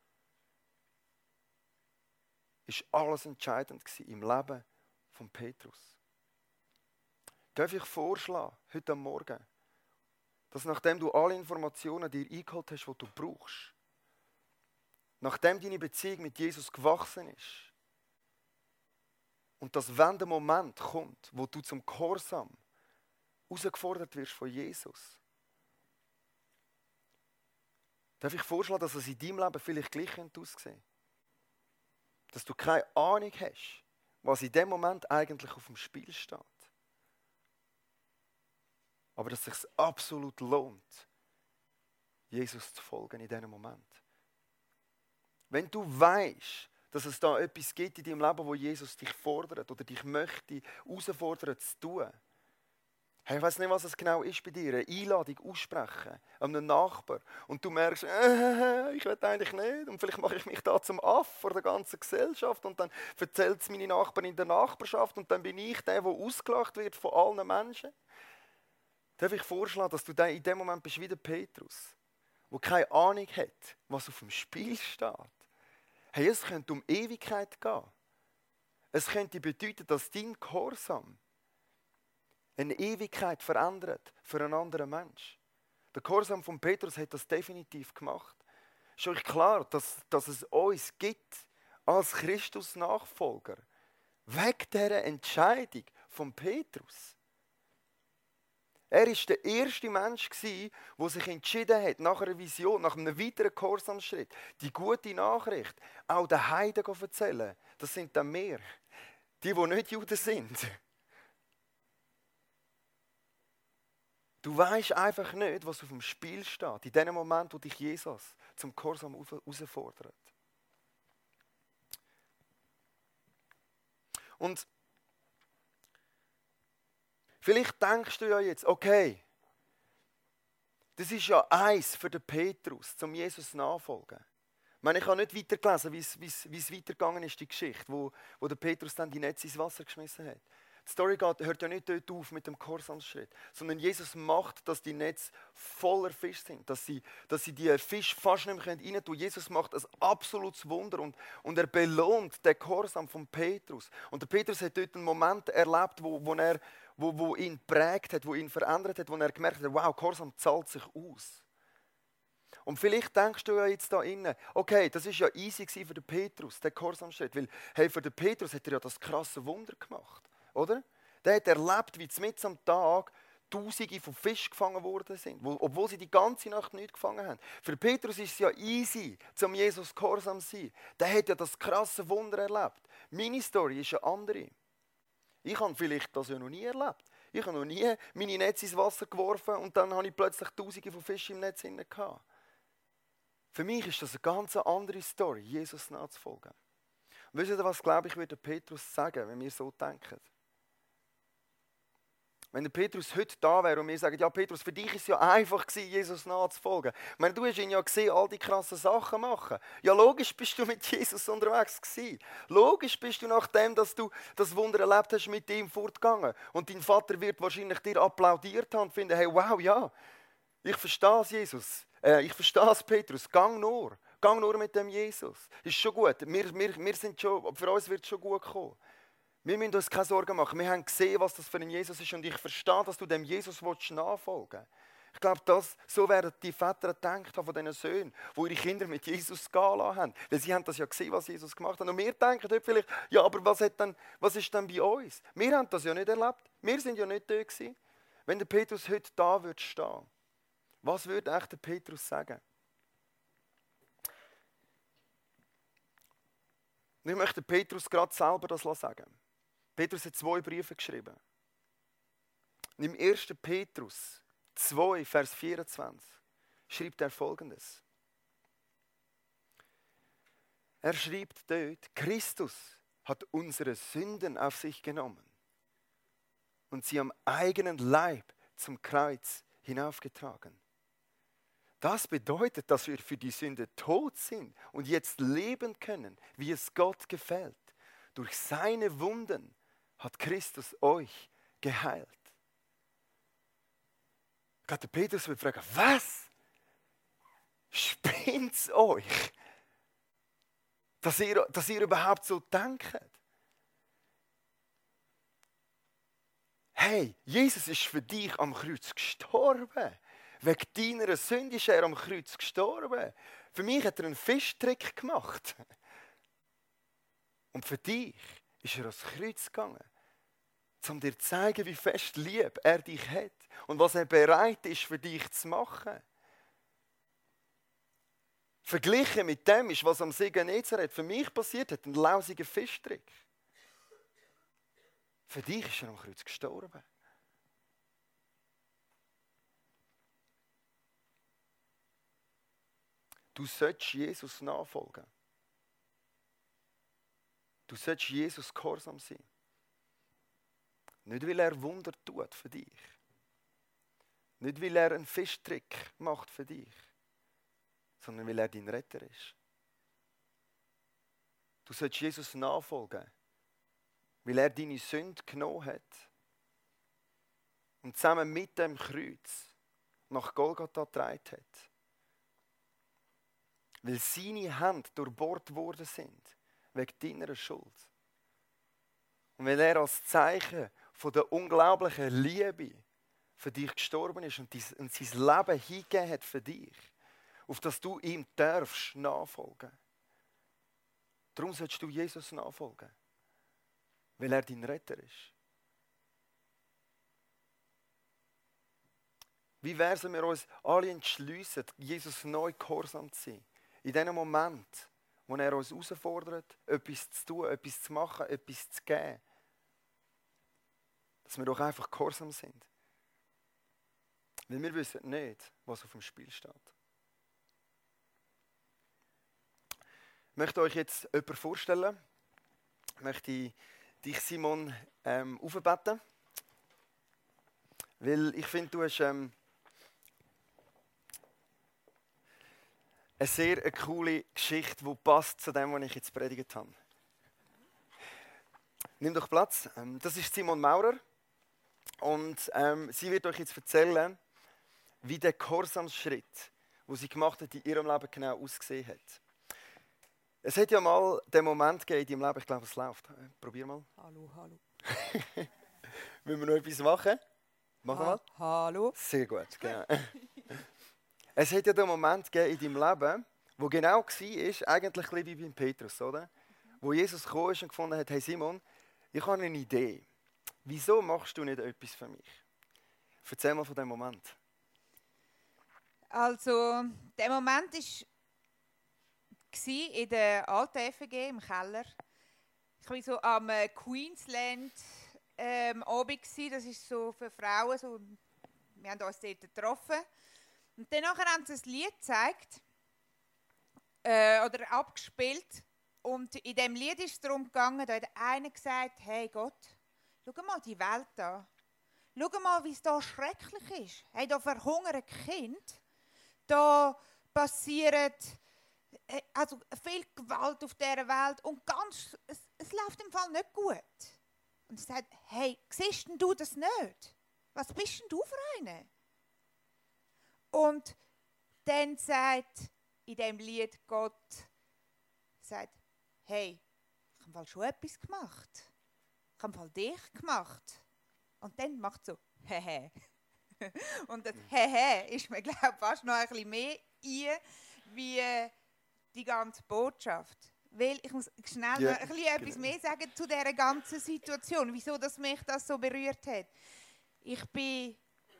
ist alles entscheidend im Leben von Petrus. Darf ich vorschlagen, heute Morgen, dass nachdem du alle Informationen dir eingeholt hast, die du brauchst, nachdem deine Beziehung mit Jesus gewachsen ist, und dass wenn der Moment kommt, wo du zum Gehorsam herausgefordert wirst von Jesus, darf ich vorschlagen, dass es in deinem Leben vielleicht gleich aussehen könnte. Dass du keine Ahnung hast, was in dem Moment eigentlich auf dem Spiel steht. Aber dass es sich absolut lohnt, Jesus zu folgen in diesem Moment. Wenn du weißt, dass es da etwas gibt in deinem Leben, wo Jesus dich fordert oder dich möchte herausfordern zu tun. Hey, ich weiss nicht, was es genau ist bei dir. Eine Einladung aussprechen an einen Nachbar. Und du merkst, ich will eigentlich nicht. Und vielleicht mache ich mich da zum Aff vor der ganzen Gesellschaft. Und dann erzählt es meine Nachbarn in der Nachbarschaft. Und dann bin ich der ausgelacht wird von allen Menschen. Darf ich vorschlagen, dass du in dem Moment bist wie der Petrus, der keine Ahnung hat, was auf dem Spiel steht. Hey, es könnte um Ewigkeit gehen. Es könnte bedeuten, dass dein Gehorsam eine Ewigkeit verändert für einen anderen Mensch. Der Gehorsam von Petrus hat das definitiv gemacht. Ist euch klar, dass es uns gibt als Er war der erste Mensch, der sich entschieden hat, nach einer Vision, nach einem weiteren Gehorsamsschritt, die gute Nachricht auch den Heiden zu erzählen. Das sind dann wir, die nicht Juden sind. Du weisst einfach nicht, was auf dem Spiel steht, in dem Moment, wo dich Jesus zum Gehorsam herausfordert. Und vielleicht denkst du ja jetzt, okay, das ist ja eins für den Petrus, zum Jesus nachfolgen. Ich habe nicht weitergelesen, wie es weitergegangen ist, die Geschichte, wo der Petrus dann die Netze ins Wasser geschmissen hat. Die Story hört ja nicht dort auf mit dem Gehorsamsschritt, sondern Jesus macht, dass die Netze voller Fisch sind, dass sie die Fisch fast nicht mehr rein tun. Jesus macht ein absolutes Wunder und er belohnt den Gehorsam von Petrus. Und der Petrus hat dort einen Moment erlebt, wo ihn prägt hat, wo ihn verändert hat, wo er gemerkt hat, wow, Gehorsam zahlt sich aus. Und vielleicht denkst du ja jetzt da innen, okay, das war ja easy für den Petrus, der Gehorsamschritt, weil hey, für den Petrus hat er ja das krasse Wunder gemacht, oder? Der hat erlebt, wie mitten am Tag Tausende von Fischen gefangen worden sind, obwohl sie die ganze Nacht nicht gefangen haben. Für Petrus ist es ja easy, zum Jesus gehorsam zu sein. Der hat ja das krasse Wunder erlebt. Meine Story ist eine andere. Ich habe vielleicht das ja noch nie erlebt. Ich habe noch nie meine Netze ins Wasser geworfen und dann habe ich plötzlich Tausende von Fischen im Netz drin gehabt. Für mich ist das eine ganz andere Story, Jesus nachzufolgen. Und wisst ihr, was, glaube ich, würde Petrus sagen, wenn wir so denken? Wenn der Petrus heute da wäre und wir sagen, ja Petrus, für dich war es ja einfach, Jesus nachzufolgen. Du hast ihn ja gesehen, all die krassen Sachen machen. Ja, logisch bist du mit Jesus unterwegs gewesen. Logisch bist du, nachdem dass du das Wunder erlebt hast, mit ihm fortgegangen. Und dein Vater wird wahrscheinlich dir applaudiert haben und finden, hey, wow, ja, ich verstehe es, Jesus. Ich verstehe es, Petrus. Gang nur mit dem Jesus. Ist schon gut. Wir sind schon, für uns wird es schon gut kommen. Wir müssen uns keine Sorgen machen. Wir haben gesehen, was das für ein Jesus ist und ich verstehe, dass du dem Jesus nachfolgen willst. Ich glaube, so werden die Väter gedacht haben von diesen Söhnen, die ihre Kinder mit Jesus gehen lassen haben. Weil sie haben das ja gesehen, was Jesus gemacht hat. Und wir denken heute vielleicht, ja, aber was ist denn bei uns? Wir haben das ja nicht erlebt. Wir sind ja nicht da gewesen. Wenn der Petrus heute da würde stehen, was würde echt der Petrus sagen? Und ich möchte Petrus gerade selber das sagen. Petrus hat 2 Briefe geschrieben. Und im 1. Petrus 2, Vers 24 schreibt er Folgendes. Er schreibt dort, Christus hat unsere Sünden auf sich genommen und sie am eigenen Leib zum Kreuz hinaufgetragen. Das bedeutet, dass wir für die Sünde tot sind und jetzt leben können, wie es Gott gefällt. Durch seine Wunden hat Christus euch geheilt. Gerade der Petrus wird fragen, was? Spinnt's euch? Dass ihr überhaupt so denkt? Hey, Jesus ist für dich am Kreuz gestorben. Wegen deiner Sünde ist er am Kreuz gestorben. Für mich hat er einen Fischtrick gemacht. Und für dich ist er ans Kreuz gegangen, um dir zu zeigen, wie fest lieb er dich hat und was er bereit ist, für dich zu machen. Verglichen mit dem ist, was am See Genezareth für mich passiert hat, ein lausiger Fischtrick. Für dich ist er am Kreuz gestorben. Du sollst Jesus nachfolgen. Du sollst Jesus gehorsam sein. Nicht, weil er Wunder tut für dich. Nicht, weil er einen Fischtrick macht für dich. Sondern weil er dein Retter ist. Du sollst Jesus nachfolgen, weil er deine Sünde genommen hat und zusammen mit dem Kreuz nach Golgatha getragen hat. Weil seine Hände durchbohrt worden sind, wegen deiner Schuld. Und weil er als Zeichen von der unglaublichen Liebe für dich gestorben ist und sein Leben hingegeben hat für dich, auf das du ihm darfst nachfolgen. Darum sollst du Jesus nachfolgen, weil er dein Retter ist. Wie wäre es, wenn wir uns alle entschliessen, Jesus neu gehorsam zu sein? In dem Moment, wo er uns herausfordert, etwas zu tun, etwas zu machen, etwas zu geben. Dass wir doch einfach gehorsam sind. Weil wir wissen nicht, was auf dem Spiel steht. Ich möchte euch jetzt jemanden vorstellen. Ich möchte dich, Simon, aufbeten. Weil ich finde, du hast eine sehr coole Geschichte, die passt zu dem, was ich jetzt predigt habe. Nimm doch Platz. Das ist Simon Maurer. Und sie wird euch jetzt erzählen, wie der Gehorsamsschritt, den sie gemacht hat, in ihrem Leben genau ausgesehen hat. Es hat ja mal den Moment gegeben in deinem Leben, ich glaube, es läuft. Probier mal. Hallo. Müssen wir noch etwas machen? Mach mal. Hallo. Sehr gut, genau. Es hat ja den Moment gegeben in deinem Leben, wo genau war, eigentlich wie beim Petrus, oder? Wo Jesus gekommen ist und gefunden hat, hey Simon, ich habe eine Idee. Wieso machst du nicht etwas für mich? Erzähl mal von dem Moment. Also, der Moment war in der alten FG im Keller. Ich war so am Queensland Abend. Das ist so für Frauen. So, wir haben uns dort getroffen. Und dann haben sie ein Lied gezeigt oder abgespielt. Und in diesem Lied ist es darum gegangen, da hat einer gesagt, hey Gott, schau mal die Welt an. Schau mal, wie es da schrecklich ist. Hey, da verhungern Kinder. Da passiert also viel Gewalt auf dieser Welt und es läuft im Fall nicht gut. Und er sagt, hey, siehst denn du das nicht? Was bist denn du für eine? Und dann sagt in diesem Lied Gott, sagt, hey, ich habe im Fall schon etwas gemacht. Ich habe im Fall dich gemacht. Und dann macht so, hehe. Und das hehe ist mir, glaube ich, fast noch ein bisschen mehr ein, wie die ganze Botschaft. Weil ich muss schnell noch ein bisschen etwas mehr sagen zu dieser ganzen Situation, wieso dass mich das so berührt hat. Ich bin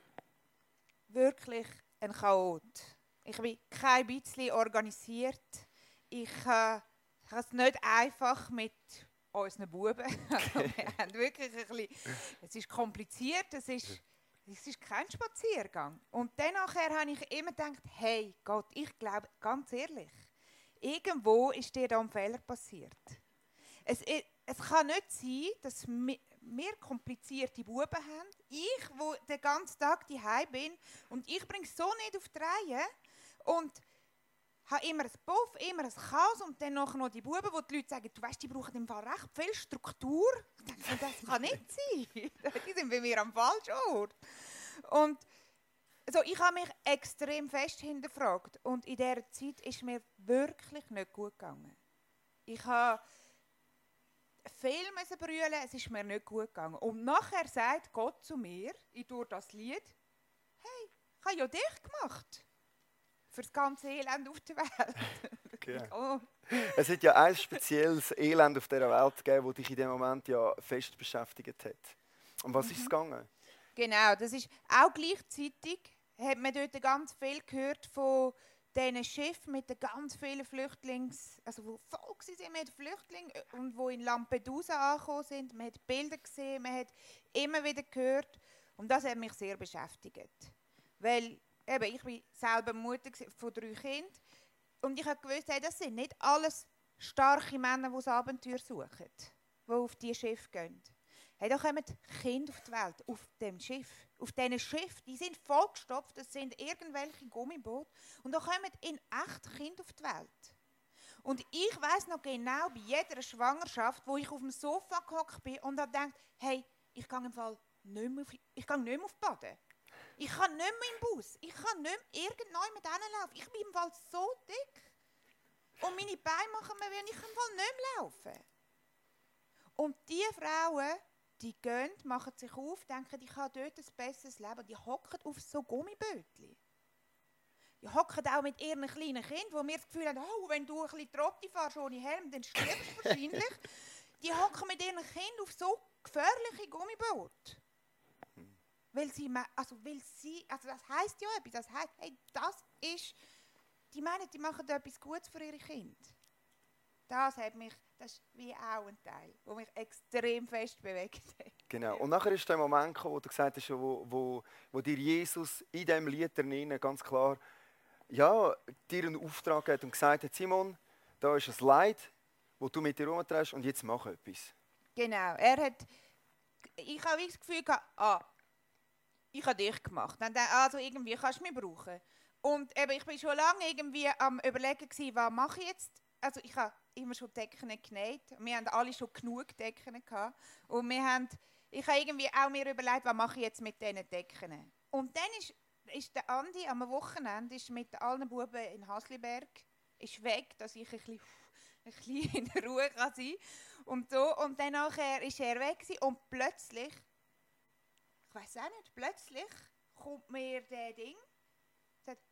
wirklich ein Chaot. Ich bin kein bisschen organisiert. Ich habe es nicht einfach mit unseren Buben. Also wir haben wirklich ein bisschen, es ist kompliziert, es ist kein Spaziergang. Und dann nachher habe ich immer gedacht, hey Gott, ich glaube, ganz ehrlich, irgendwo ist dir da ein Fehler passiert. Es kann nicht sein, dass wir komplizierte Buben haben. Ich, wo den ganzen Tag daheim bin und ich bringe es so nicht auf die Reihe und habe immer ein Puff, immer ein Chaos und dann noch die Buben, wo die Leute sagen, du weißt, die brauchen im Fall recht viel Struktur. Ich denke, das kann nicht sein. Die sind bei mir am falschen Ort. Und also ich habe mich extrem fest hinterfragt und in dieser Zeit ist mir wirklich nicht gut gegangen. Ich habe viel brüllen, es ist mir nicht gut gegangen. Und nachher sagt Gott zu mir, durch das Lied, hey, ich habe ja dich gemacht. Für das ganze Elend auf der Welt. Okay. Oh. Es hat ja ein spezielles Elend auf dieser Welt gegeben, das dich in dem Moment ja fest beschäftigt hat. Um was ist es gegangen? Genau, das ist auch gleichzeitig, hat man dort ganz viel gehört von diesen Schiffen mit den ganz vielen Flüchtlingen, also wo voll waren mit Flüchtlingen und wo in Lampedusa angekommen sind. Man hat Bilder gesehen, man hat immer wieder gehört und das hat mich sehr beschäftigt. Weil eben, ich war selber Mutter von 3 Kindern und ich habe gewusst, hey, das sind nicht alles starke Männer, die das Abenteuer suchen, die auf diese Schiffe gehen. Hey, da kommen Kinder auf die Welt, auf dem Schiff. Auf diesen Schiffen, die sind vollgestopft, das sind irgendwelche Gummiboote. Und da kommen in echt Kinder auf die Welt. Und ich weiss noch genau, bei jeder Schwangerschaft, wo ich auf dem Sofa gehockt bin und dann denke, hey, ich gehe im Fall nicht mehr auf Baden. Ich kann nicht mehr im Bus. Ich kann nicht mehr irgendwann mit denen laufen. Ich bin im Fall so dick. Und meine Beine machen mir weh, ich kann im Fall nicht mehr laufen. Und diese Frauen, die gehen, machen sich auf, denken, ich habe dort ein besseres Leben. Die hocken auf so Gummibötchen. Die hocken auch mit ihren kleinen Kindern, wo wir das Gefühl haben, oh, wenn du ein bisschen Trotti fährst ohne Helm, dann stirbst du wahrscheinlich. Die hocken mit ihren Kindern auf so gefährliche Gummiboote. Also das heisst ja etwas. Das heisst, hey, die meinen, die machen etwas Gutes für ihre Kinder. Das ist wie auch ein Teil, der mich extrem fest bewegt hat. Genau. Und nachher ist der Moment gekommen, wo du gesagt hast, wo dir Jesus in diesem Lied drin ganz klar dir einen Auftrag hat und gesagt hat, Simon, da ist ein Leid, das du mit dir herumträgst und jetzt mach etwas. Genau. Ich habe das Gefühl gehabt, ich habe dich gemacht. Also irgendwie kannst du mich brauchen. Und eben, ich war schon lange irgendwie am Überlegen, was mache ich jetzt. Also ich habe immer schon Decken genäht. Wir haben alle schon genug Decken gehabt. Und ich habe irgendwie auch mir überlegt, was mache ich jetzt mit diesen Decken. Und dann ist der Andi am Wochenende mit allen Buben in Hasliberg weg, dass ich ein bisschen in der Ruhe kann sein kann. Und dann nachher ist er weg und plötzlich, ich weiß auch nicht, plötzlich kommt mir der Ding und sagt,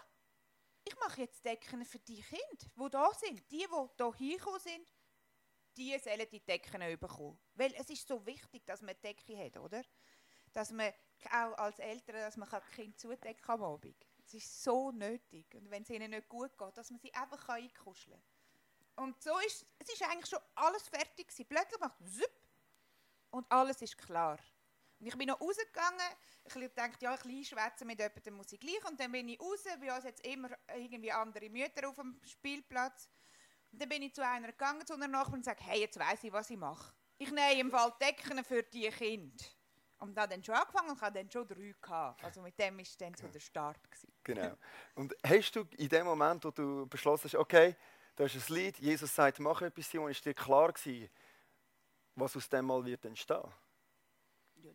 ich mache jetzt Decken für die Kinder, die da sind. Die hier hingekommen sind, die sollen die Decken bekommen. Weil es ist so wichtig, dass man eine Decke hat, oder? Dass man auch als Eltern, dass man Kind zudecken kann am Abend. Es ist so nötig. Und wenn es ihnen nicht gut geht, dass man sie einfach einkuscheln kann. Und so es ist eigentlich schon alles fertig gewesen. Plötzlich macht es zip und alles ist klar. Und ich bin noch rausgegangen, ich dachte, ein bisschen schwätzen mit jemandem muss ich gleich. Und dann bin ich raus, bei uns jetzt immer irgendwie andere Mütter auf dem Spielplatz. Und dann bin ich zu einer gegangen, zu einer Nachbarin und sage, hey, jetzt weiss ich, was ich mache. Ich nehme im Fall Decken für die Kinder. Und habe dann schon angefangen und hatte dann schon 3 gehabt. Also mit dem war dann so der Start gewesen. Genau. Und hast du in dem Moment, wo du beschlossen hast, okay, da ist ein Lied, Jesus sagt, mach etwas, Simon, ist dir klar gewesen, was aus dem mal wird entstehen? Ja,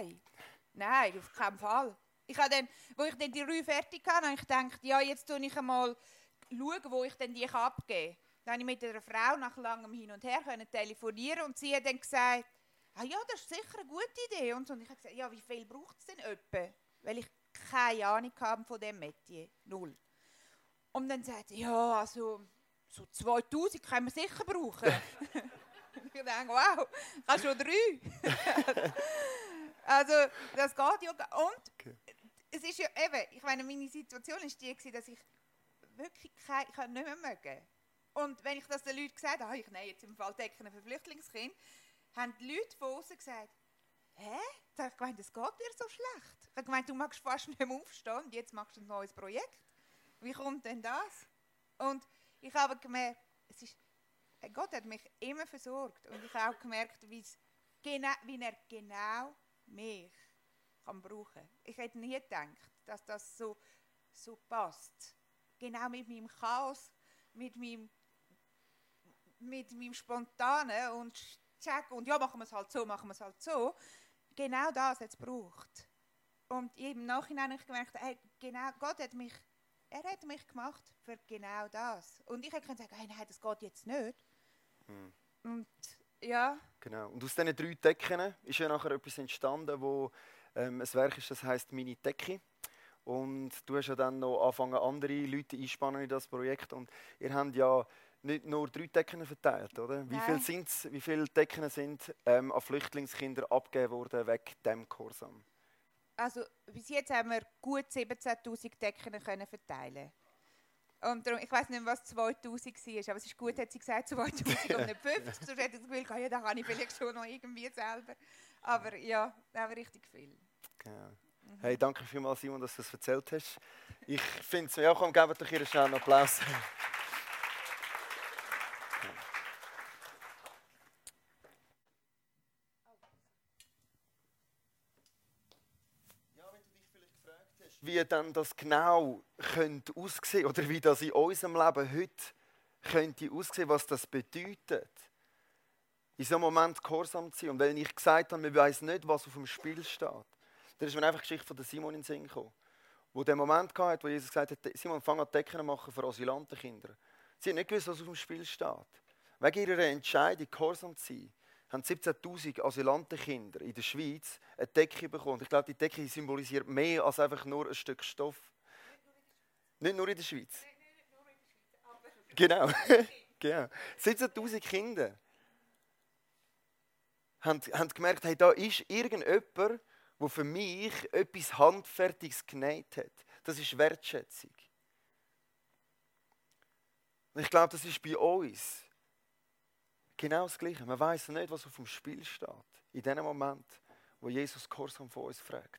nein, auf keinen Fall. Ich habe dann, wo ich dann die 3 fertig hatte, habe ich gedacht, ja, jetzt schaue ich einmal, wo ich dann die abgeben kann. Dann habe ich mit einer Frau nach langem Hin und Her telefonieren und sie hat dann gesagt, ja, das ist sicher eine gute Idee. Und ich habe gesagt, ja, wie viel braucht es denn etwa? Weil ich keine Ahnung habe von diesem Metier. 0. Und dann sagt sie, ja, also so 2000 können wir sicher brauchen. Ich denke, wow, ich habe schon 3. Also, das geht ja. Und okay. Es ist ja eben, ich meine, meine Situation war die, dass ich wirklich ich nicht mehr mögen. Und wenn ich das den Leuten gesagt habe, ich nehme jetzt im Fall Decken für Flüchtlingskind, haben die Leute von außen gesagt, hä? Ich habe gemeint, das geht dir so schlecht. Ich habe gemeint, du magst fast nicht mehr aufstehen und jetzt machst du ein neues Projekt. Wie kommt denn das? Und ich habe gemerkt, Gott hat mich immer versorgt. Und ich habe auch gemerkt, wie er genau mich kann brauchen kann. Ich hätte nie gedacht, dass das so passt. Genau mit meinem Chaos, mit meinem Spontanen und check und ja, machen wir es halt so. Genau das hat es gebraucht. Und im Nachhinein habe ich gemerkt, genau, Gott hat mich gemacht für genau das. Und ich hätte sagen, hey, nein, das geht jetzt nicht. Und ja. Genau. Und aus diesen 3 Decken ist ja nachher etwas entstanden, wo ein Werk ist, das heisst «Meine Decke». Und du hast ja dann noch angefangen, andere Leute einspannen in das Projekt. Und ihr habt ja nicht nur 3 Decken verteilt, oder? Wie viele Decken sind an Flüchtlingskinder abgegeben worden wegen diesem Gehorsam? Also bis jetzt haben wir gut 17'000 Decken können verteilen. Und darum, ich weiß nicht, was 2000 war, aber es ist gut, hat sie gesagt, 2000 und nicht 50. Sonst hätte ich das Gefühl, ja, da kann ich vielleicht schon noch irgendwie selber. Aber ja, da haben wir richtig viel. Genau. Hey, danke vielmals, Simon, dass du das erzählt hast. Ich finde es, ja, komm, gebt doch ihr schnell einen Applaus. Wie dann das genau könnte aussehen oder wie das in unserem Leben heute könnte aussehen, was das bedeutet, in so einem Moment gehorsam zu sein. Und wenn ich gesagt habe, man weiss nicht, was auf dem Spiel steht, dann ist mir einfach die Geschichte von Simon in den Sinn gekommen. Wo der Moment hatte, wo Jesus gesagt hat, Simon, fang an Decken machen für Asylantenkinder. Sie haben nicht gewusst, was auf dem Spiel steht. Wegen ihrer Entscheidung, gehorsam zu sein, haben 17'000 Asylantenkinder in der Schweiz eine Decke bekommen. Ich glaube, die Decke symbolisiert mehr als einfach nur ein Stück Stoff. Nicht nur in der Schweiz. Genau. Genau. 17'000 Kinder haben gemerkt, hey, da ist irgendjemand, wo für mich etwas Handfertiges genäht hat. Das ist Wertschätzung. Und ich glaube, das ist bei uns genau das Gleiche. Man weiß nicht, was auf dem Spiel steht. In dem Moment, wo Jesus Gehorsam von uns fragt.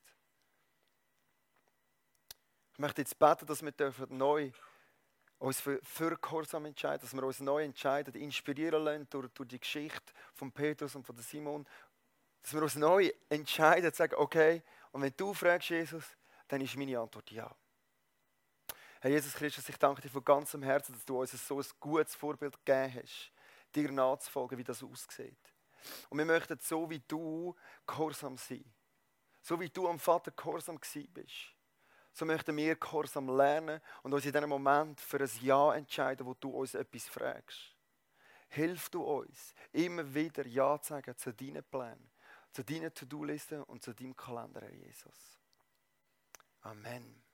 Ich möchte jetzt beten, dass wir neu uns für Gehorsam entscheiden, dass wir uns neu entscheiden, inspirieren lassen durch die Geschichte von Petrus und von Simon. Dass wir uns neu entscheiden, zu sagen, okay, und wenn du fragst, Jesus, dann ist meine Antwort ja. Herr Jesus Christus, ich danke dir von ganzem Herzen, dass du uns so ein gutes Vorbild gegeben hast, dir nachzufolgen, wie das aussieht. Und wir möchten so wie du gehorsam sein. So wie du am Vater gehorsam gewesen bist. So möchten wir gehorsam lernen und uns in diesem Moment für ein Ja entscheiden, wo du uns etwas fragst. Hilf du uns, immer wieder Ja zu sagen zu deinen Plänen, zu deinen To-Do-Listen und zu deinem Kalender, Herr Jesus. Amen.